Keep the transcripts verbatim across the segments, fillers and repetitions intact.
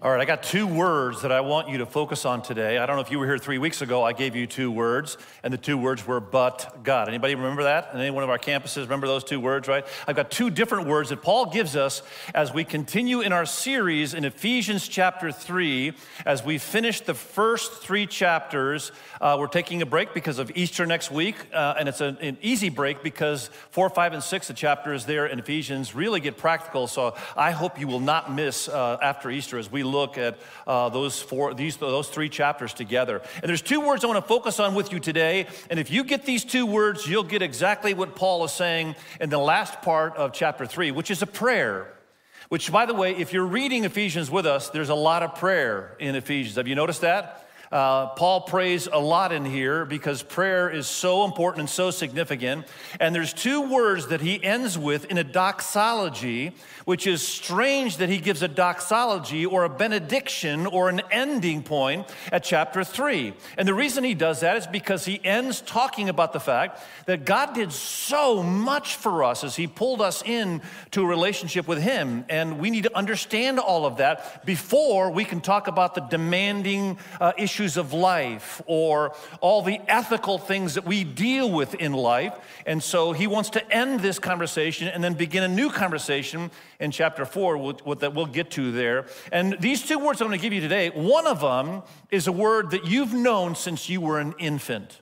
All right, I got two words that I want you to focus on today. I don't know if you were here three weeks ago, I gave you two words, and the two words were but God. Anybody remember that? And any one of our campuses remember those two words, right? I've got two different words that Paul gives us as we continue in our series in Ephesians chapter three. As we finish the first three chapters, uh, we're taking a break because of Easter next week, uh, and it's an, an easy break because four, five, and six, the chapters there in Ephesians really get practical, so I hope you will not miss uh, after Easter as we look at uh, those four, these, those three chapters together. And there's two words I want to focus on with you today. And if you get these two words, you'll get exactly what Paul is saying in the last part of chapter three, which is a prayer. Which, by the way, if you're reading Ephesians with us, there's a lot of prayer in Ephesians. Have you noticed that? Uh, Paul prays a lot in here because prayer is so important and so significant. And there's two words that he ends with in a doxology, which is strange that he gives a doxology or a benediction or an ending point at chapter three. And the reason he does that is because he ends talking about the fact that God did so much for us as he pulled us into a relationship with him. And we need to understand all of that before we can talk about the demanding uh, issues of life or all the ethical things that we deal with in life. And so he wants to end this conversation and then begin a new conversation in chapter four that we'll get to there. And these two words I'm going to give you today, one of them is a word that you've known since you were an infant.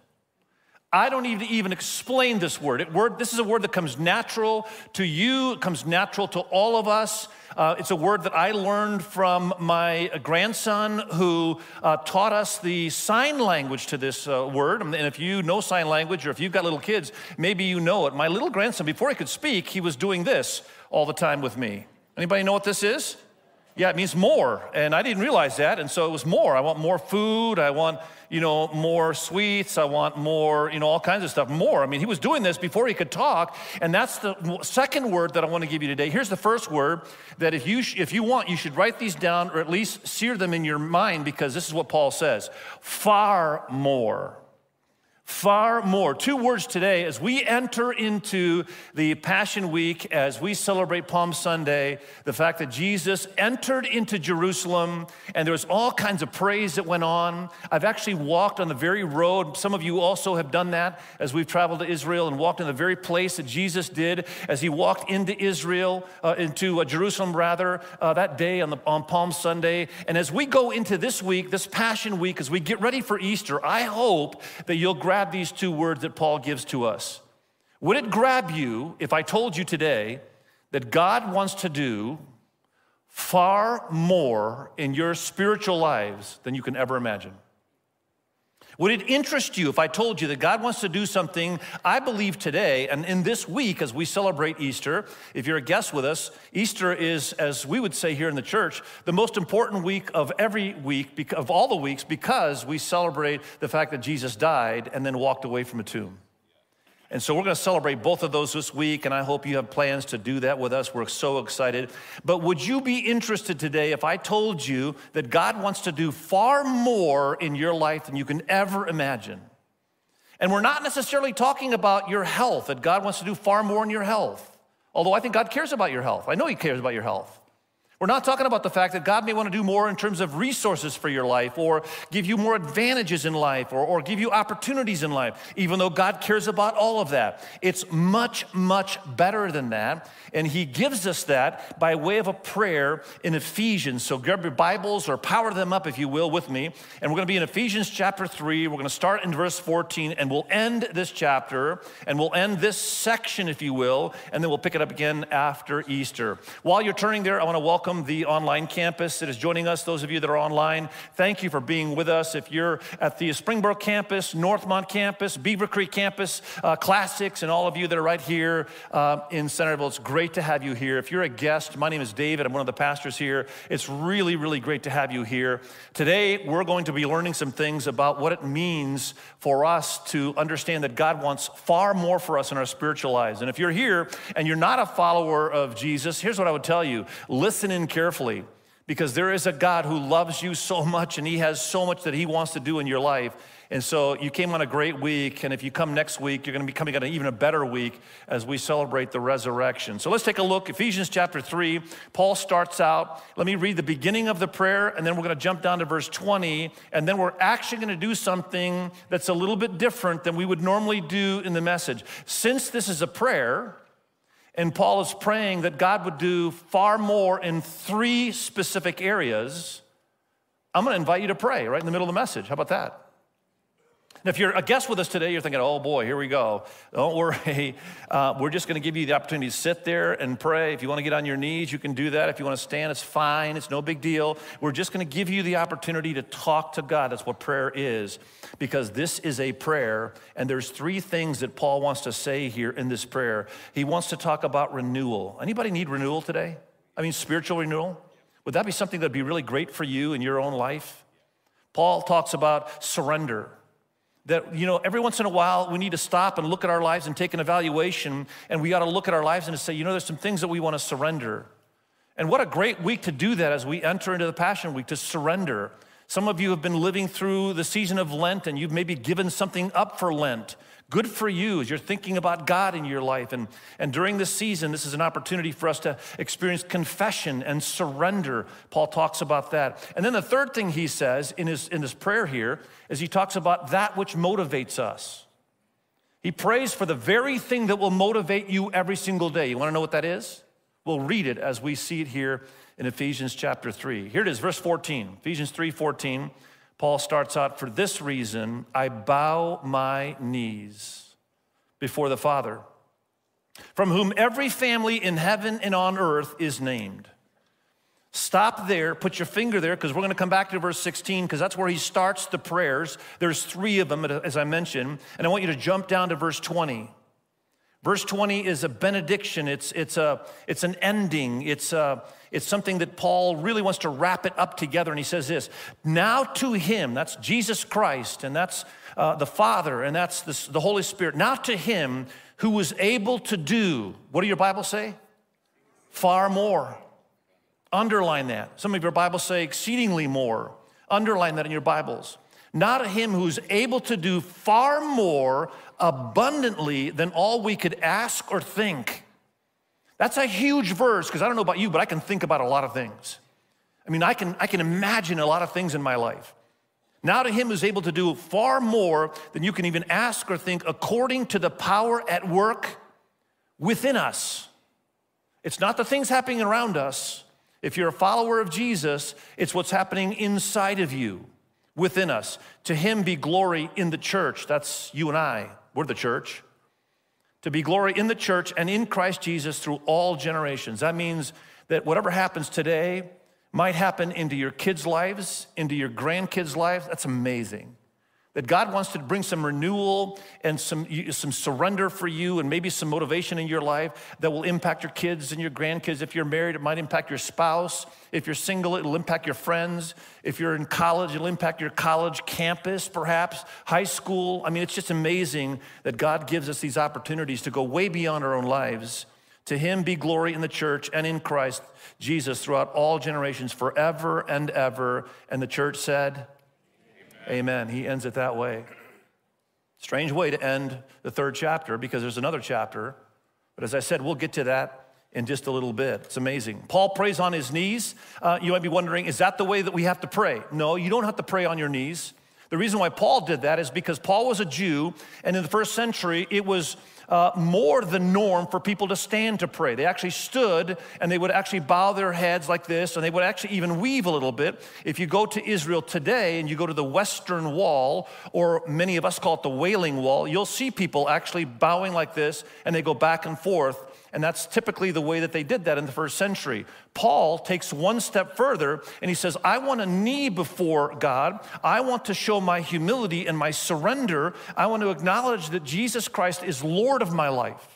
I don't even, even explain this word. It word. This is a word that comes natural to you, it comes natural to all of us. Uh, it's a word that I learned from my grandson who uh, taught us the sign language to this uh, word. And if you know sign language or if you've got little kids, maybe you know it. My little grandson, before he could speak, he was doing this all the time with me. Anybody know what this is? Yeah, it means more, and I didn't realize that, and so it was more. I want more food, I want, you know, more sweets, I want more, you know, all kinds of stuff, more. I mean, he was doing this before he could talk, and that's the second word that I want to give you today. Here's the first word that if you, if you want, you should write these down or at least sear them in your mind because this is what Paul says, far more. Far more. Two words today as we enter into the Passion Week, as we celebrate Palm Sunday, the fact that Jesus entered into Jerusalem and there was all kinds of praise that went on. I've actually walked on the very road. Some of you also have done that as we've traveled to Israel and walked in the very place that Jesus did as he walked into Israel, uh, into uh, Jerusalem rather, uh, that day on, the, on Palm Sunday. And as we go into this week, this Passion Week, as we get ready for Easter, I hope that you'll grab Grab these two words that Paul gives to us. Would it grab you if I told you today that God wants to do far more in your spiritual lives than you can ever imagine? Would it interest you if I told you that God wants to do something, I believe today, and in this week as we celebrate Easter, if you're a guest with us, Easter is, as we would say here in the church, the most important week of every week, of all the weeks, because we celebrate the fact that Jesus died and then walked away from a tomb. And so we're going to celebrate both of those this week, and I hope you have plans to do that with us. We're so excited. But would you be interested today if I told you that God wants to do far more in your life than you can ever imagine? And we're not necessarily talking about your health, that God wants to do far more in your health. Although I think God cares about your health. I know he cares about your health. We're not talking about the fact that God may want to do more in terms of resources for your life or give you more advantages in life or, or give you opportunities in life, even though God cares about all of that. It's much, much better than that. And he gives us that by way of a prayer in Ephesians. So grab your Bibles or power them up, if you will, with me. And we're going to be in Ephesians chapter three. We're going to start in verse fourteen, and we'll end this chapter, and we'll end this section, if you will, and then we'll pick it up again after Easter. While you're turning there, I want to welcome the online campus that is joining us. Those of you that are online, thank you for being with us. If you're at the Springbrook campus, Northmont campus, Beaver Creek campus, uh, Classics, and all of you that are right here uh, in Centerville, it's great to have you here. If you're a guest, my name is David. I'm one of the pastors here. It's really, really great to have you here. Today, we're going to be learning some things about what it means for us to understand that God wants far more for us in our spiritual lives. And if you're here and you're not a follower of Jesus, here's what I would tell you. Listen in carefully, because there is a God who loves you so much, and he has so much that he wants to do in your life. And so you came on a great week, and if you come next week, you're gonna be coming on an even a better week as we celebrate the resurrection. So let's take a look. Ephesians chapter three, Paul starts out. Let me read the beginning of the prayer, and then we're gonna jump down to verse twenty, and then we're actually gonna do something that's a little bit different than we would normally do in the message. Since this is a prayer, and Paul is praying that God would do far more in three specific areas, I'm gonna invite you to pray right in the middle of the message. How about that? Now, if you're a guest with us today, you're thinking, oh boy, here we go. Don't worry, uh, we're just gonna give you the opportunity to sit there and pray. If you wanna get on your knees, you can do that. If you wanna stand, it's fine, it's no big deal. We're just gonna give you the opportunity to talk to God. That's what prayer is, because this is a prayer, and there's three things that Paul wants to say here in this prayer. He wants to talk about renewal. Anybody need renewal today? I mean, spiritual renewal? Would that be something that'd be really great for you in your own life? Paul talks about surrender. That, you know, every once in a while, we need to stop and look at our lives and take an evaluation, and we ought to look at our lives and say, you know, there's some things that we want to surrender. And what a great week to do that as we enter into the Passion Week, to surrender. Some of you have been living through the season of Lent, and you've maybe given something up for Lent. Good for you as you're thinking about God in your life. And, and during this season, this is an opportunity for us to experience confession and surrender. Paul talks about that. And then the third thing he says in his, in his prayer here is he talks about that which motivates us. He prays for the very thing that will motivate you every single day. You want to know what that is? We'll read it as we see it here in Ephesians chapter three. Here it is, verse fourteen, Ephesians three fourteen. Paul starts out, for this reason, I bow my knees before the Father, from whom every family in heaven and on earth is named. Stop there, put your finger there, because we're gonna come back to verse sixteen, because that's where he starts the prayers. There's three of them, as I mentioned, and I want you to jump down to verse twenty. Verse twenty is a benediction. It's, it's, a, it's an ending. It's, a, it's something that Paul really wants to wrap it up together. And he says this, now to him, that's Jesus Christ, and that's uh, the Father, and that's the, the Holy Spirit. Now to him who was able to do, what do your Bibles say? Far more. Underline that. Some of your Bibles say exceedingly more. Underline that in your Bibles. Now to him who's able to do far more abundantly than all we could ask or think. That's a huge verse, because I don't know about you, but I can think about a lot of things. I mean, I can, I can imagine a lot of things in my life. Now to him who's able to do far more than you can even ask or think, according to the power at work within us. It's not the things happening around us. If you're a follower of Jesus, it's what's happening inside of you, within us. To him be glory in the church. That's you and I. We're the church. To be glory in the church and in Christ Jesus through all generations. That means that whatever happens today might happen into your kids' lives, into your grandkids' lives. That's amazing. That God wants to bring some renewal and some, some surrender for you, and maybe some motivation in your life that will impact your kids and your grandkids. If you're married, it might impact your spouse. If you're single, it'll impact your friends. If you're in college, it'll impact your college campus, perhaps, high school. I mean, it's just amazing that God gives us these opportunities to go way beyond our own lives. To him be glory in the church and in Christ Jesus throughout all generations, forever and ever. And the church said, amen. He ends it that way. Strange way to end the third chapter, because there's another chapter. But as I said, we'll get to that in just a little bit. It's amazing. Paul prays on his knees. Uh, you might be wondering, is that the way that we have to pray? No, you don't have to pray on your knees. The reason why Paul did that is because Paul was a Jew, and in the first century, it was uh, more the norm for people to stand to pray. They actually stood, and they would actually bow their heads like this, and they would actually even weave a little bit. If you go to Israel today, and you go to the Western Wall, or many of us call it the Wailing Wall, you'll see people actually bowing like this, and they go back and forth. And that's typically the way that they did that in the first century. Paul takes one step further, and he says, I want to knee before God. I want to show my humility and my surrender. I want to acknowledge that Jesus Christ is Lord of my life.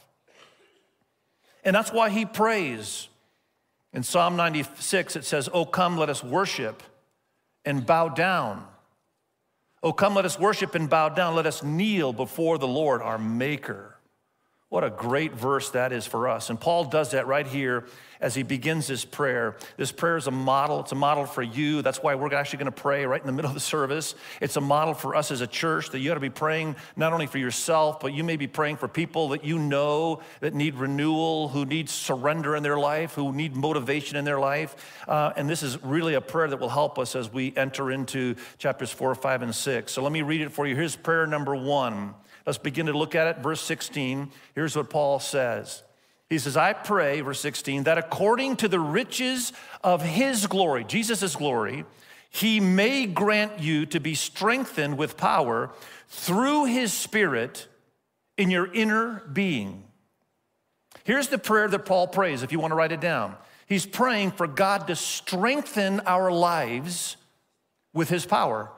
And that's why he prays. In Psalm ninety-six, it says, oh, come, let us worship and bow down. Oh, come, let us worship and bow down. Let us kneel before the Lord, our Maker. What a great verse that is for us. And Paul does that right here as he begins his prayer. This prayer is a model. It's a model for you. That's why we're actually going to pray right in the middle of the service. It's a model for us as a church that you ought to be praying not only for yourself, but you may be praying for people that you know that need renewal, who need surrender in their life, who need motivation in their life. Uh, and this is really a prayer that will help us as we enter into chapters four, five, and six. So let me read it for you. Here's prayer number one. Let's begin to look at it. Verse sixteen, here's what Paul says. He says, I pray, verse sixteen, that according to the riches of his glory, Jesus' glory, he may grant you to be strengthened with power through his Spirit in your inner being. Here's the prayer that Paul prays, if you want to write it down. He's praying for God to strengthen our lives with his power.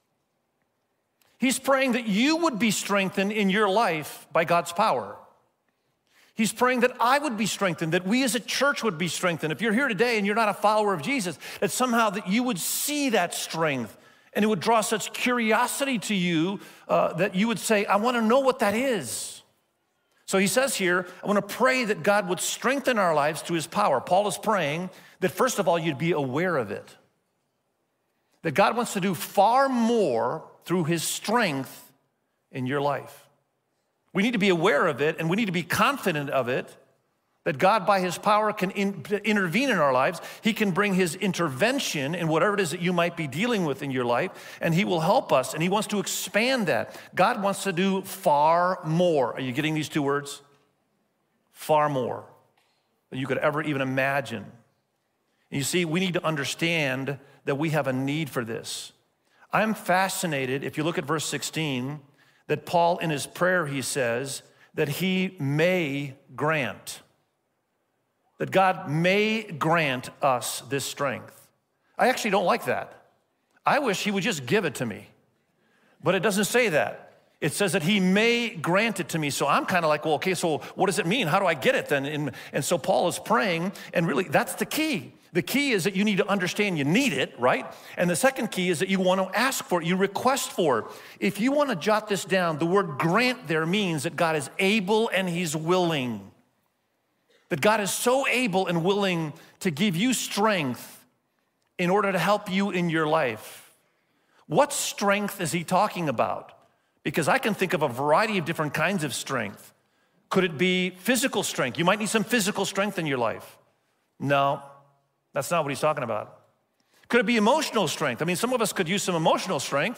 He's praying that you would be strengthened in your life by God's power. He's praying that I would be strengthened, that we as a church would be strengthened. If you're here today and you're not a follower of Jesus, that somehow that you would see that strength and it would draw such curiosity to you uh, that you would say, I want to know what that is. So he says here, I want to pray that God would strengthen our lives through his power. Paul is praying that first of all, you'd be aware of it. That God wants to do far more through his strength in your life. We need to be aware of it and we need to be confident of it, that God by his power can in, intervene in our lives. He can bring his intervention in whatever it is that you might be dealing with in your life, and he will help us, and he wants to expand that. God wants to do far more. Are you getting these two words? Far more than you could ever even imagine. And you see, we need to understand that we have a need for this. I'm fascinated, if you look at verse sixteen, that Paul in his prayer, he says that he may grant, that God may grant us this strength. I actually don't like that. I wish he would just give it to me, but it doesn't say that. It says that he may grant it to me. So I'm kind of like, well, okay, so what does it mean? How do I get it then? And, and so Paul is praying, and really that's the key. The key is that you need to understand you need it, right? And the second key is that you want to ask for it, you request for it. If you want to jot this down, the word grant there means that God is able and he's willing. That God is so able and willing to give you strength in order to help you in your life. What strength is he talking about? Because I can think of a variety of different kinds of strength. Could it be physical strength? You might need some physical strength in your life. No. That's not what he's talking about. Could it be emotional strength? I mean, some of us could use some emotional strength.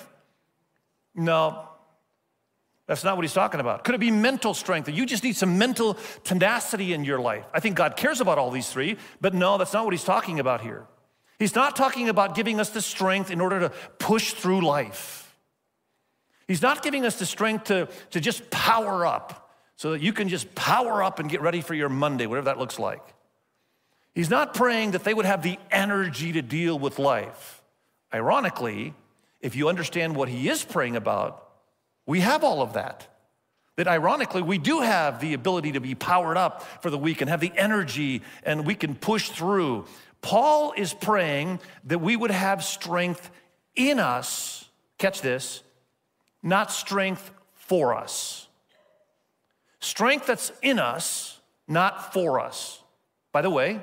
No, that's not what he's talking about. Could it be mental strength? You just need some mental tenacity in your life. I think God cares about all these three, but no, that's not what he's talking about here. He's not talking about giving us the strength in order to push through life. He's not giving us the strength to, to just power up so that you can just power up and get ready for your Monday, whatever that looks like. He's not praying that they would have the energy to deal with life. Ironically, if you understand what he is praying about, we have all of that. That ironically, we do have the ability to be powered up for the week and have the energy and we can push through. Paul is praying that we would have strength in us, catch this, not strength for us. Strength that's in us, not for us. By the way,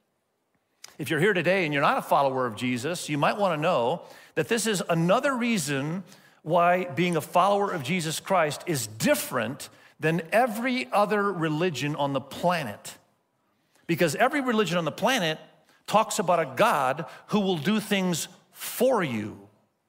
if you're here today and you're not a follower of Jesus, you might want to know that this is another reason why being a follower of Jesus Christ is different than every other religion on the planet. Because every religion on the planet talks about a God who will do things for you.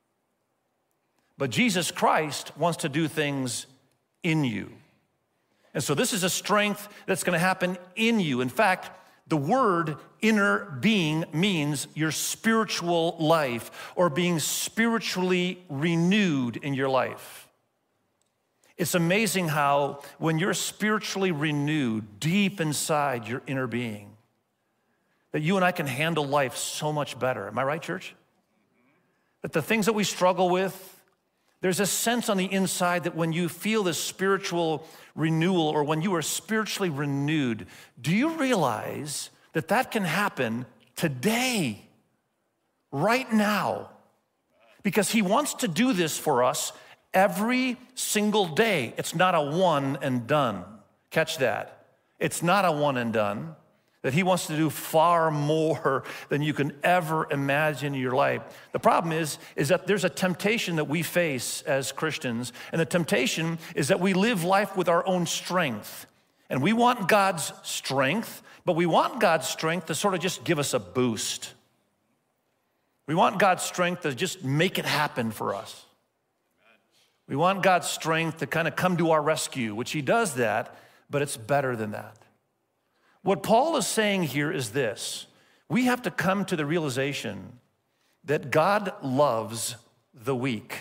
But Jesus Christ wants to do things in you. And so this is a strength that's going to happen in you. In fact, the word inner being means your spiritual life or being spiritually renewed in your life. It's amazing how when you're spiritually renewed deep inside your inner being, that you and I can handle life so much better. Am I right, church? That the things that we struggle with, there's a sense on the inside that when you feel this spiritual renewal or when you are spiritually renewed, do you realize that that can happen today, right now? Because he wants to do this for us every single day. It's not a one and done. Catch that. It's not a one and done, that he wants to do far more than you can ever imagine in your life. The problem is, is that there's a temptation that we face as Christians, and the temptation is that we live life with our own strength. And we want God's strength, but we want God's strength to sort of just give us a boost. We want God's strength to just make it happen for us. We want God's strength to kind of come to our rescue, which he does that, but it's better than that. What Paul is saying here is this: we have to come to the realization that God loves the weak.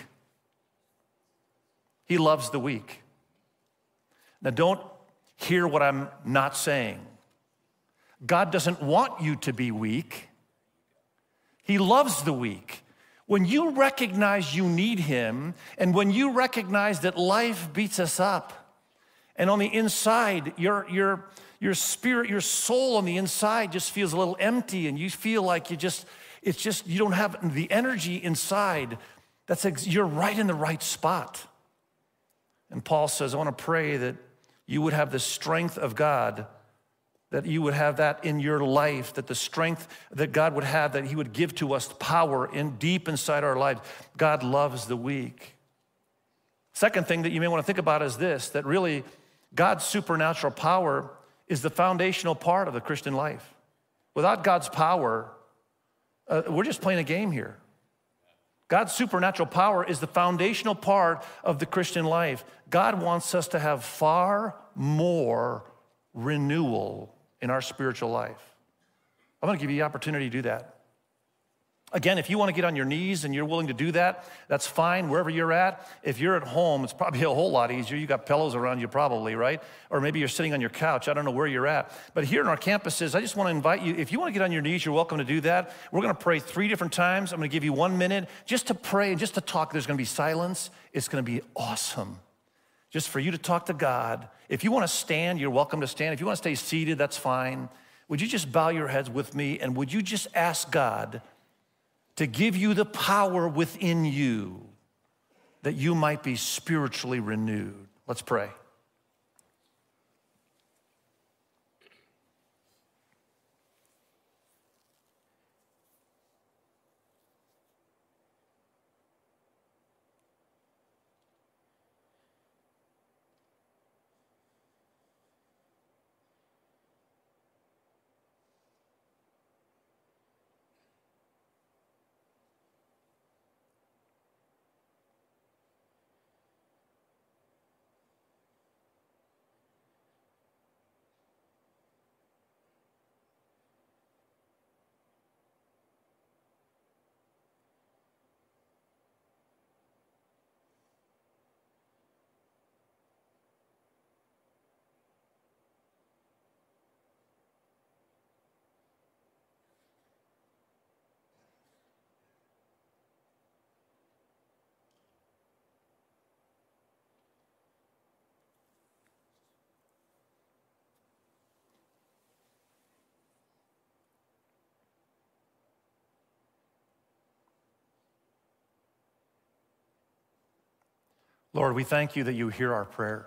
He loves the weak. Now, don't hear what I'm not saying. God doesn't want you to be weak. He loves the weak. When you recognize you need him, and when you recognize that life beats us up, and on the inside, your, your, your spirit, your soul on the inside just feels a little empty, and you feel like you just, it's just, you don't have the energy inside, that's ex- you're right in the right spot. And Paul says, I want to pray that you would have the strength of God, that you would have that in your life, that the strength that God would have, that he would give to us power in deep inside our lives. God loves the weak. Second thing that you may want to think about is this, that really God's supernatural power is the foundational part of the Christian life. Without God's power, uh, we're just playing a game here. God's supernatural power is the foundational part of the Christian life. God wants us to have far more renewal in our spiritual life. I'm gonna give you the opportunity to do that. Again, if you wanna get on your knees and you're willing to do that, that's fine, wherever you're at. If you're at home, it's probably a whole lot easier. You got pillows around you probably, right? Or maybe you're sitting on your couch. I don't know where you're at. But here in our campuses, I just wanna invite you, if you wanna get on your knees, you're welcome to do that. We're gonna pray three different times. I'm gonna give you one minute just to pray and just to talk. There's gonna be silence. It's gonna be awesome. Just for you to talk to God. If you wanna stand, you're welcome to stand. If you wanna stay seated, that's fine. Would you just bow your heads with me, and would you just ask God to give you the power within you that you might be spiritually renewed? Let's pray. Lord, we thank you that you hear our prayer.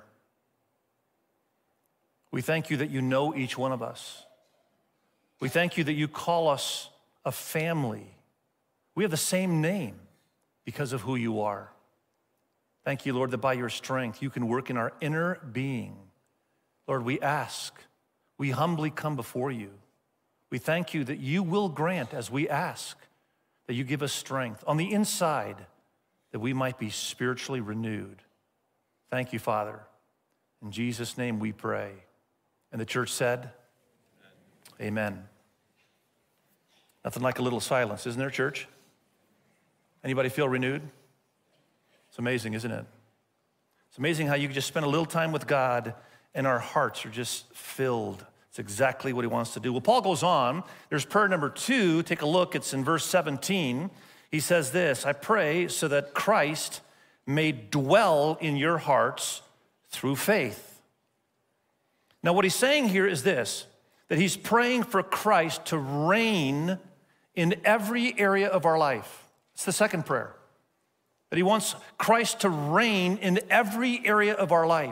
We thank you that you know each one of us. We thank you that you call us a family. We have the same name because of who you are. Thank you, Lord, that by your strength you can work in our inner being. Lord, we ask, we humbly come before you. We thank you that you will grant as we ask, that you give us strength on the inside, that we might be spiritually renewed. Thank you, Father. In Jesus' name we pray. And the church said, Amen. Amen. Nothing like a little silence, isn't there, church? Anybody feel renewed? It's amazing, isn't it? It's amazing how you can just spend a little time with God and our hearts are just filled. It's exactly what he wants to do. Well, Paul goes on. There's prayer number two. Take a look. It's in verse seventeen. He says this, I pray so that Christ may dwell in your hearts through faith. Now, what he's saying here is this, that he's praying for Christ to reign in every area of our life. It's the second prayer, that he wants Christ to reign in every area of our life.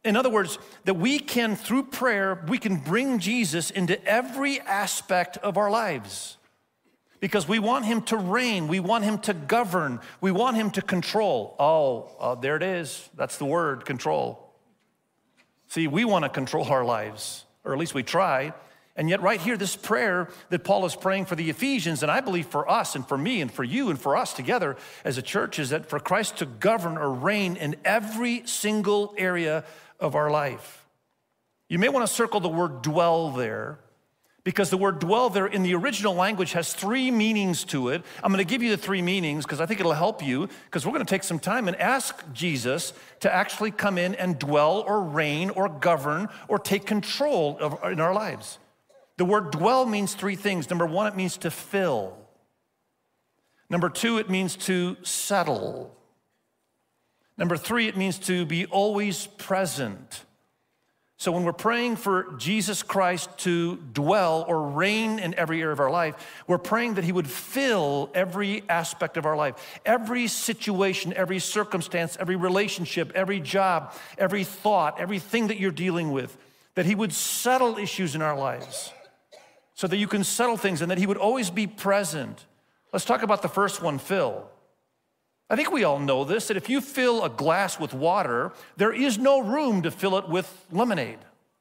In other words, that we can, through prayer, we can bring Jesus into every aspect of our lives. Because we want him to reign, we want him to govern, we want him to control. Oh, uh, there it is. That's the word, control. See, we want to control our lives, or at least we try. And yet right here, this prayer that Paul is praying for the Ephesians, and I believe for us and for me and for you and for us together as a church, is that for Christ to govern or reign in every single area of our life. You may want to circle the word dwell there, because the word dwell there in the original language has three meanings to it. I'm going to give you the three meanings because I think it'll help you, because we're going to take some time and ask Jesus to actually come in and dwell or reign or govern or take control of, in our lives. The word dwell means three things. Number one, it means to fill. Number two, it means to settle. Number three, it means to be always present. So when we're praying for Jesus Christ to dwell or reign in every area of our life, we're praying that he would fill every aspect of our life, every situation, every circumstance, every relationship, every job, every thought, everything that you're dealing with, that he would settle issues in our lives so that you can settle things and that he would always be present. Let's talk about the first one, fill. I think we all know this, that if you fill a glass with water, there is no room to fill it with lemonade.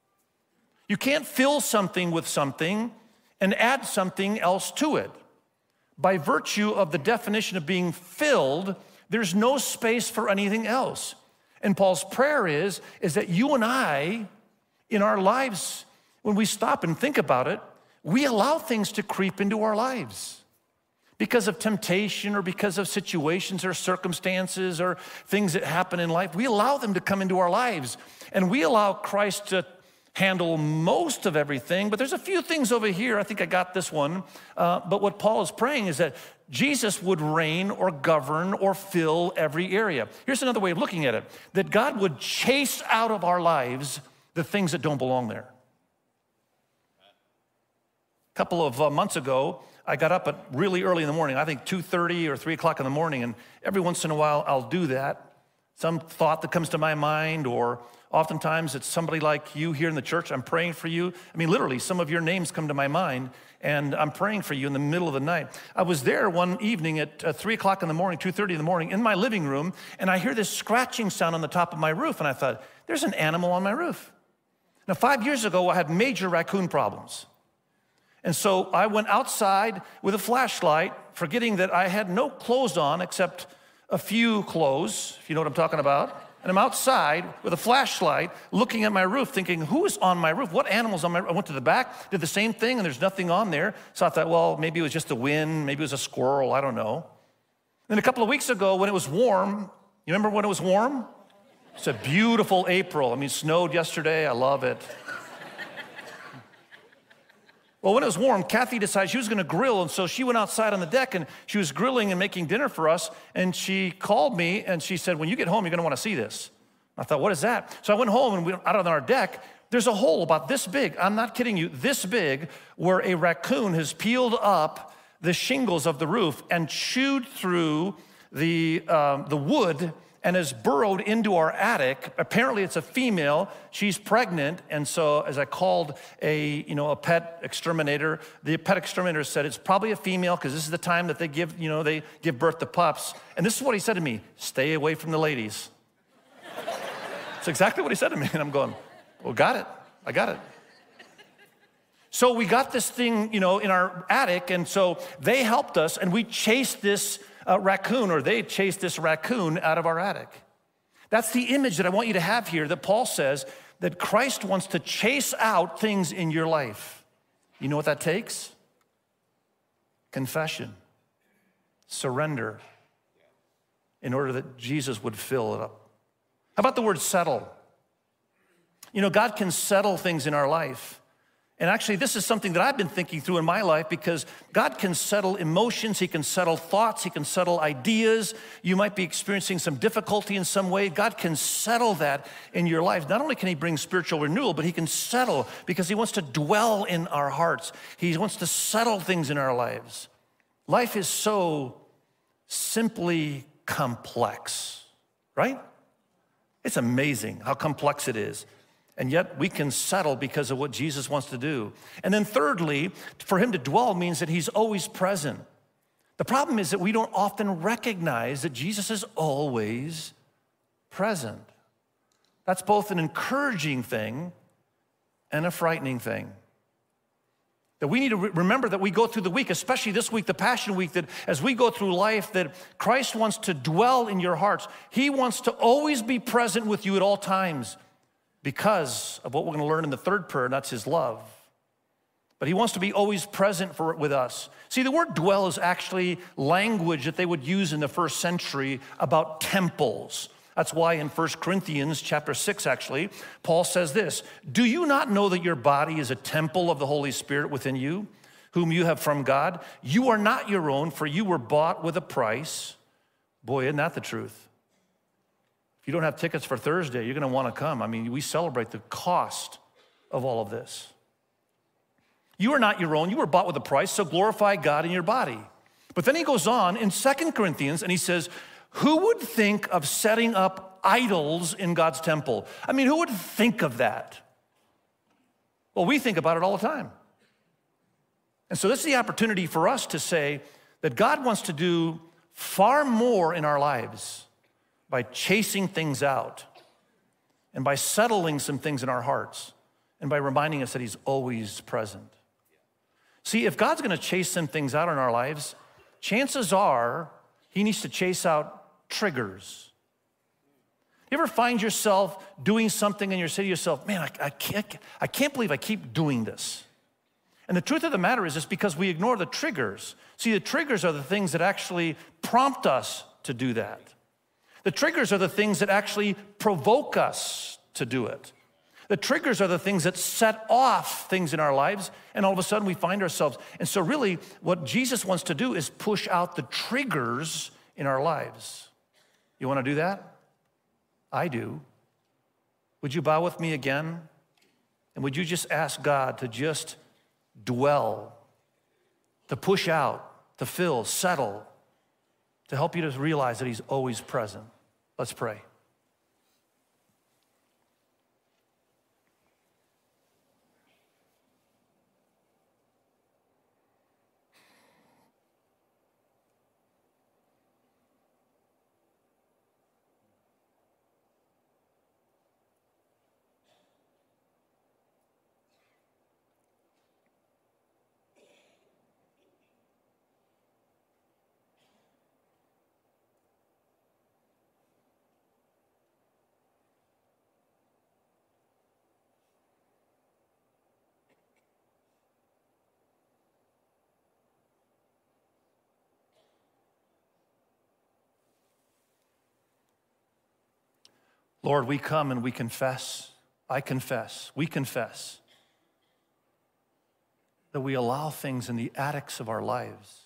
You can't fill something with something and add something else to it. By virtue of the definition of being filled, there's no space for anything else. And Paul's prayer is, is that you and I, in our lives, when we stop and think about it, we allow things to creep into our lives. Because of temptation or because of situations or circumstances or things that happen in life, we allow them to come into our lives. And we allow Christ to handle most of everything, but there's a few things over here. I think I got this one. Uh, but what Paul is praying is that Jesus would reign or govern or fill every area. Here's another way of looking at it, that God would chase out of our lives the things that don't belong there. A couple of uh, months ago, I got up at really early in the morning, I think two thirty or three o'clock in the morning, and every once in a while I'll do that. Some thought that comes to my mind, or oftentimes it's somebody like you here in the church, I'm praying for you. I mean, literally, some of your names come to my mind, and I'm praying for you in the middle of the night. I was there one evening at uh, three o'clock in the morning, two thirty in the morning, in my living room, and I hear this scratching sound on the top of my roof, and I thought, there's an animal on my roof. Now, five years ago, I had major raccoon problems. And so I went outside with a flashlight, forgetting that I had no clothes on except a few clothes, if you know what I'm talking about. And I'm outside with a flashlight looking at my roof thinking, who is on my roof? What animal's on my roof? I went to the back, did the same thing, and there's nothing on there. So I thought, well, maybe it was just the wind, maybe it was a squirrel, I don't know. Then a couple of weeks ago when it was warm, you remember when it was warm? It's a beautiful April. I mean, it snowed yesterday, I love it. Well, when it was warm, Kathy decided she was going to grill, and so she went outside on the deck, and she was grilling and making dinner for us, and she called me, and she said, when you get home, you're going to want to see this. I thought, what is that? So I went home, and we, out on our deck, there's a hole about this big, I'm not kidding you, this big, where a raccoon has peeled up the shingles of the roof and chewed through the, um, the wood and has burrowed into our attic. Apparently it's a female, she's pregnant, and so as I called a, you know, a pet exterminator, the pet exterminator said it's probably a female because this is the time that they give, you know, they give birth to pups. And this is what he said to me, stay away from the ladies. That's exactly what he said to me, and I'm going, well, got it, I got it. So we got this thing, you know, in our attic, and so they helped us, and we chased this Uh, raccoon, or they chased this raccoon out of our attic. That's the image that I want you to have here, that Paul says that Christ wants to chase out things in your life. You know what that takes? Confession, surrender, in order that Jesus would fill it up. How about the word settle? You know, God can settle things in our life. And actually, this is something that I've been thinking through in my life, because God can settle emotions, he can settle thoughts, he can settle ideas. You might be experiencing some difficulty in some way. God can settle that in your life. Not only can he bring spiritual renewal, but he can settle because he wants to dwell in our hearts. He wants to settle things in our lives. Life is so simply complex, right? It's amazing how complex it is. And yet we can settle because of what Jesus wants to do. And then thirdly, for him to dwell means that he's always present. The problem is that we don't often recognize that Jesus is always present. That's both an encouraging thing and a frightening thing. That we need to re- remember that we go through the week, especially this week, the Passion Week, that as we go through life, that Christ wants to dwell in your hearts. He wants to always be present with you at all times because of what we're going to learn in the third prayer, and that's his love. But he wants to be always present for, with us. See, the word dwell is actually language that they would use in the first century about temples. That's why in First Corinthians chapter six, actually, Paul says this, "Do you not know that your body is a temple of the Holy Spirit within you, whom you have from God? You are not your own, for you were bought with a price." Boy, isn't that the truth? If you don't have tickets for Thursday, you're going to want to come. I mean, we celebrate the cost of all of this. You are not your own. You were bought with a price, so glorify God in your body. But then he goes on in Second Corinthians, and he says, who would think of setting up idols in God's temple? I mean, who would think of that? Well, we think about it all the time. And so this is the opportunity for us to say that God wants to do far more in our lives by chasing things out and by settling some things in our hearts and by reminding us that he's always present. See, if God's gonna chase some things out in our lives, chances are he needs to chase out triggers. You ever find yourself doing something and you're saying to yourself, man, I, I, can't, I can't believe I keep doing this. And the truth of the matter is it's because we ignore the triggers. See, the triggers are the things that actually prompt us to do that. The triggers are the things that actually provoke us to do it. The triggers are the things that set off things in our lives, and all of a sudden we find ourselves. And so really what Jesus wants to do is push out the triggers in our lives. You want to do that? I do. Would you bow with me again? And would you just ask God to just dwell, to push out, to fill, settle, to help you to realize that he's always present? Let's pray. Lord, we come and we confess, I confess, we confess that we allow things in the attics of our lives.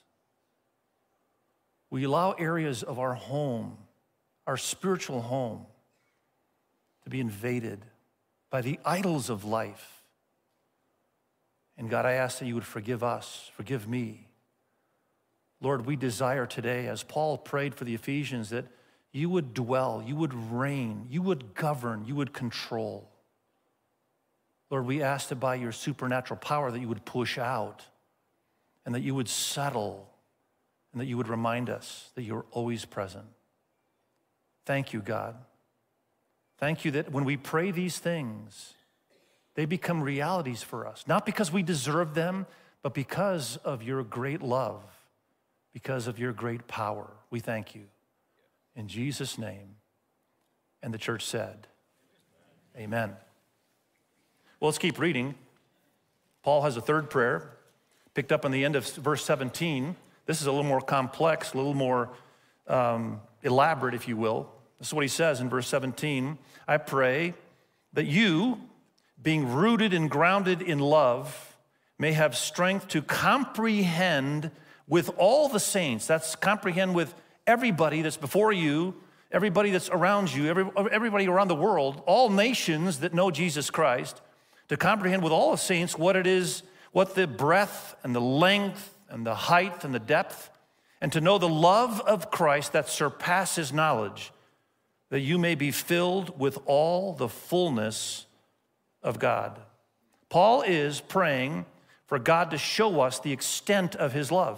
We allow areas of our home, our spiritual home, to be invaded by the idols of life. And God, I ask that you would forgive us, forgive me. Lord, we desire today, as Paul prayed for the Ephesians, that you would dwell, you would reign, you would govern, you would control. Lord, we ask that by your supernatural power that you would push out and that you would settle and that you would remind us that you're always present. Thank you, God. Thank you that when we pray these things, they become realities for us, not because we deserve them, but because of your great love, because of your great power. We thank you. In Jesus' name. And the church said, amen. Well, let's keep reading. Paul has a third prayer, picked up on the end of verse seventeen. This is a little more complex, a little more um, elaborate, if you will. This is what he says in verse seventeen. I pray that you, being rooted and grounded in love, may have strength to comprehend with all the saints. That's comprehend with everybody that's before you, everybody that's around you, every, everybody around the world, all nations that know Jesus Christ, to comprehend with all the saints what it is, what the breadth and the length and the height and the depth, and to know the love of Christ that surpasses knowledge, that you may be filled with all the fullness of God. Paul is praying for God to show us the extent of his love.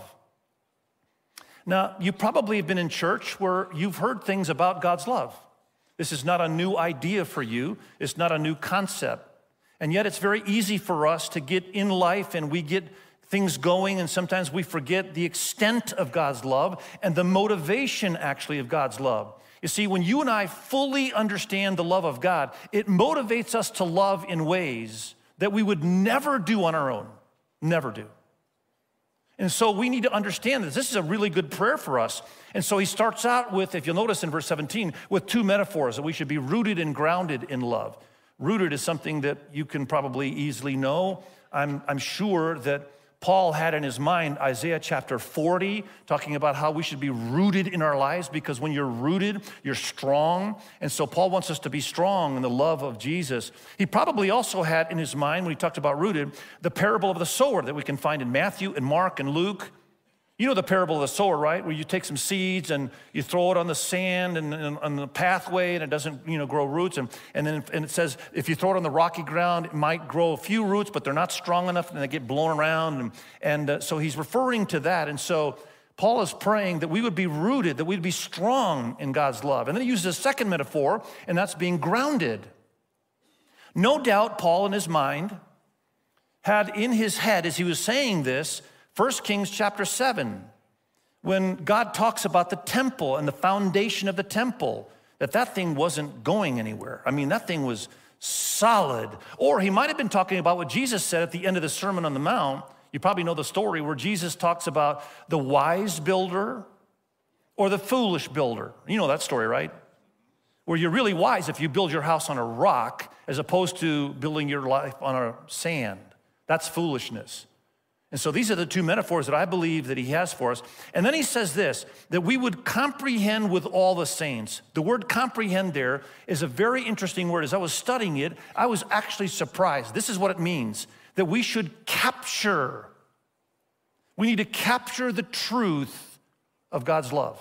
Now, you probably have been in church where you've heard things about God's love. This is not a new idea for you. It's not a new concept. And yet it's very easy for us to get in life and we get things going, and sometimes we forget the extent of God's love and the motivation actually of God's love. You see, when you and I fully understand the love of God, it motivates us to love in ways that we would never do on our own, never do. And so we need to understand that this is a really good prayer for us. And so he starts out with, if you'll notice in verse seventeen, with two metaphors, that we should be rooted and grounded in love. Rooted is something that you can probably easily know. I'm, I'm sure that Paul had in his mind Isaiah chapter forty, talking about how we should be rooted in our lives, because when you're rooted, you're strong. And so Paul wants us to be strong in the love of Jesus. He probably also had in his mind, when he talked about rooted, the parable of the sower that we can find in Matthew and Mark and Luke. You know the parable of the sower, right? Where you take some seeds and you throw it on the sand and, and on the pathway and it doesn't, you know, grow roots. And, and then and it says if you throw it on the rocky ground, it might grow a few roots, but they're not strong enough and they get blown around. And, and uh, so he's referring to that. And so Paul is praying that we would be rooted, that we'd be strong in God's love. And then he uses a second metaphor, and that's being grounded. No doubt Paul in his mind had in his head, as he was saying this, First Kings chapter seven, when God talks about the temple and the foundation of the temple, that that thing wasn't going anywhere. I mean, that thing was solid. Or he might have been talking about what Jesus said at the end of the Sermon on the Mount. You probably know the story where Jesus talks about the wise builder or the foolish builder. You know that story, right? Where you're really wise if you build your house on a rock as opposed to building your life on a sand. That's foolishness. And so these are the two metaphors that I believe that he has for us. And then he says this, that we would comprehend with all the saints. The word comprehend there is a very interesting word. As I was studying it, I was actually surprised. This is what it means, that we should capture. We need to capture the truth of God's love.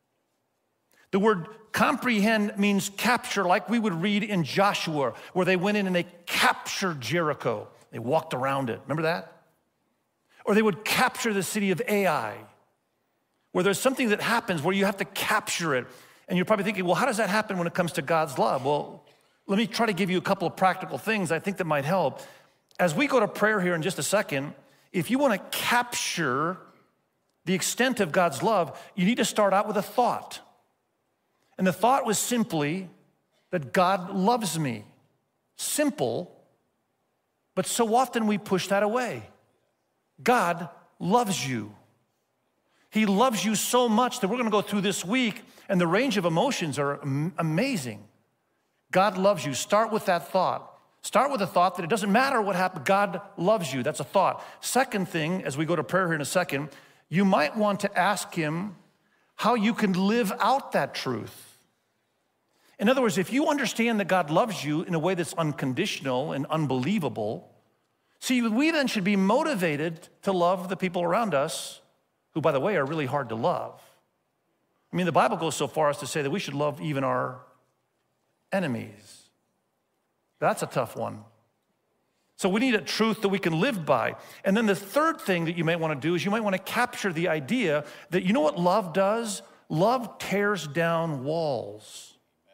The word comprehend means capture, like we would read in Joshua, where they went in and they captured Jericho. They walked around it. Remember that? Or they would capture the city of Ai, where there's something that happens where you have to capture it. And you're probably thinking, well, how does that happen when it comes to God's love? Well, let me try to give you a couple of practical things I think that might help. As we go to prayer here in just a second, if you want to capture the extent of God's love, you need to start out with a thought. And the thought was simply that God loves me. Simple, but so often we push that away. God loves you. He loves you so much that we're going to go through this week, and the range of emotions are amazing. God loves you. Start with that thought. Start with the thought that it doesn't matter what happened. God loves you. That's a thought. Second thing, as we go to prayer here in a second, you might want to ask him how you can live out that truth. In other words, if you understand that God loves you in a way that's unconditional and unbelievable, see, we then should be motivated to love the people around us, who, by the way, are really hard to love. I mean, the Bible goes so far as to say that we should love even our enemies. That's a tough one. So we need a truth that we can live by. And then the third thing that you might want to do is you might want to capture the idea that, you know what love does? Love tears down walls.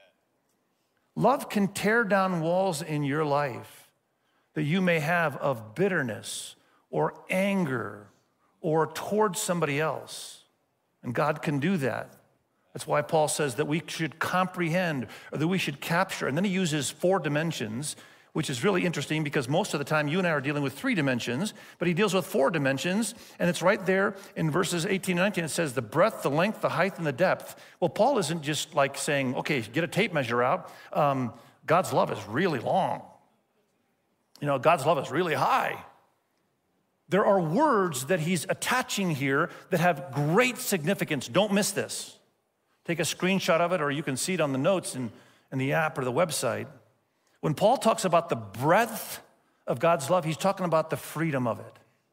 Love can tear down walls in your life that you may have of bitterness or anger or towards somebody else. And God can do that. That's why Paul says that we should comprehend, or that we should capture. And then he uses four dimensions, which is really interesting because most of the time you and I are dealing with three dimensions, but he deals with four dimensions. And it's right there in verses eighteen and nineteen. It says the breadth, the length, the height, and the depth. Well, Paul isn't just like saying, okay, get a tape measure out. Um, God's love is really long. You know, God's love is really high. There are words that he's attaching here that have great significance. Don't miss this. Take a screenshot of it, or you can see it on the notes in, in the app or the website. When Paul talks about the breadth of God's love, he's talking about the freedom of it.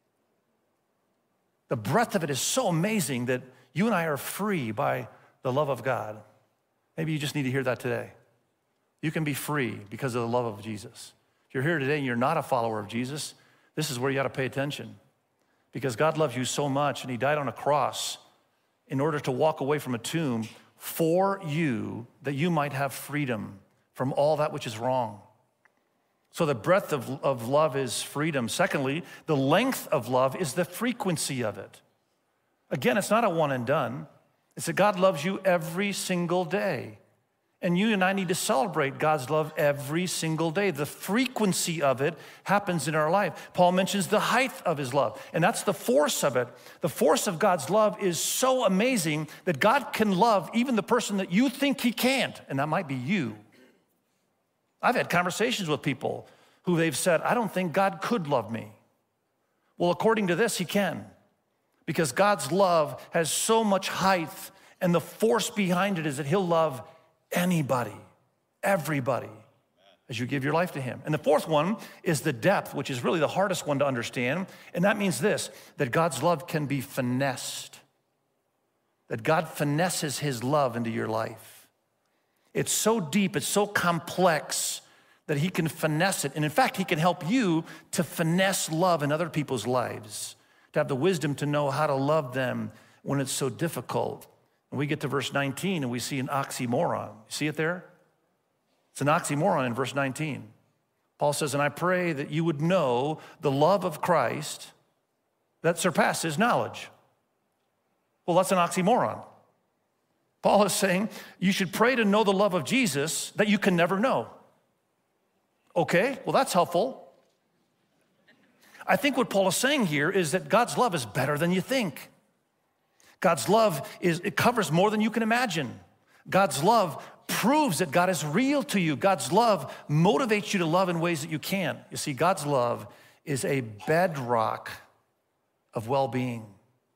The breadth of it is so amazing that you and I are free by the love of God. Maybe you just need to hear that today. You can be free because of the love of Jesus. If you're here today and you're not a follower of Jesus, this is where you got to pay attention. Because God loves you so much, and he died on a cross in order to walk away from a tomb for you, that you might have freedom from all that which is wrong. So the breadth of, of love is freedom. Secondly, the length of love is the frequency of it. Again, it's not a one and done. It's that God loves you every single day. And you and I need to celebrate God's love every single day. The frequency of it happens in our life. Paul mentions the height of his love, and that's the force of it. The force of God's love is so amazing that God can love even the person that you think he can't, and that might be you. I've had conversations with people who they've said, I don't think God could love me. Well, according to this, he can, because God's love has so much height, and the force behind it is that he'll love anybody, everybody, as you give your life to him. And the fourth one is the depth, which is really the hardest one to understand. And that means this, that God's love can be finessed, that God finesses his love into your life. It's so deep, it's so complex that he can finesse it. And in fact, he can help you to finesse love in other people's lives, to have the wisdom to know how to love them when it's so difficult. And we get to verse nineteen and we see an oxymoron. You see it there? It's an oxymoron in verse nineteen. Paul says, and I pray that you would know the love of Christ that surpasses knowledge. Well, that's an oxymoron. Paul is saying you should pray to know the love of Jesus that you can never know. Okay, well, that's helpful. I think what Paul is saying here is that God's love is better than you think. God's love is, it covers more than you can imagine. God's love proves that God is real to you. God's love motivates you to love in ways that you can't. You see, God's love is a bedrock of well-being.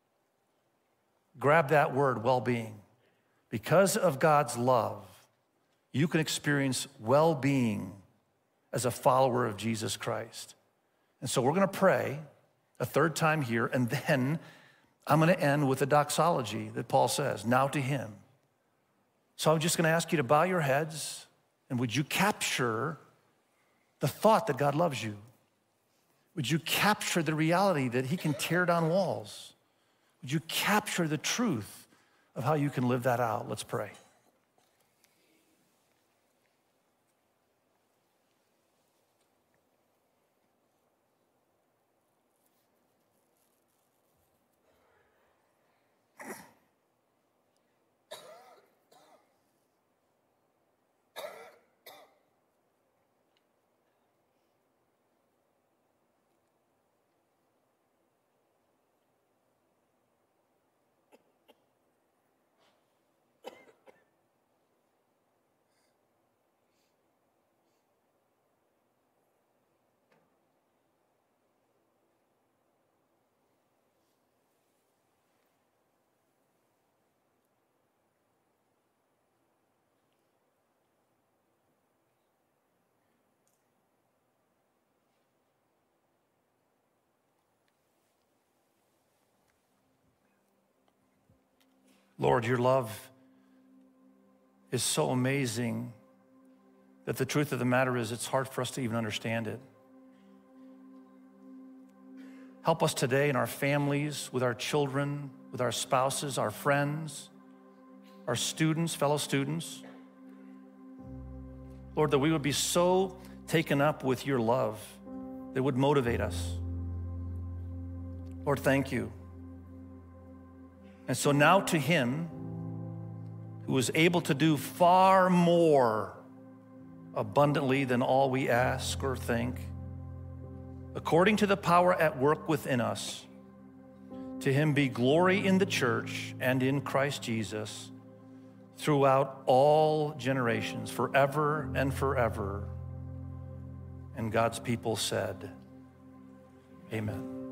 Grab that word, well-being. Because of God's love, you can experience well-being as a follower of Jesus Christ. And so we're going to pray a third time here, and then I'm going to end with a doxology that Paul says, now to him. So I'm just going to ask you to bow your heads, and would you capture the thought that God loves you? Would you capture the reality that he can tear down walls? Would you capture the truth of how you can live that out? Let's pray. Lord, your love is so amazing that the truth of the matter is it's hard for us to even understand it. Help us today in our families, with our children, with our spouses, our friends, our students, fellow students. Lord, that we would be so taken up with your love that would motivate us. Lord, thank you. And so now to him who is able to do far more abundantly than all we ask or think, according to the power at work within us, to him be glory in the church and in Christ Jesus throughout all generations, forever and forever. And God's people said, amen.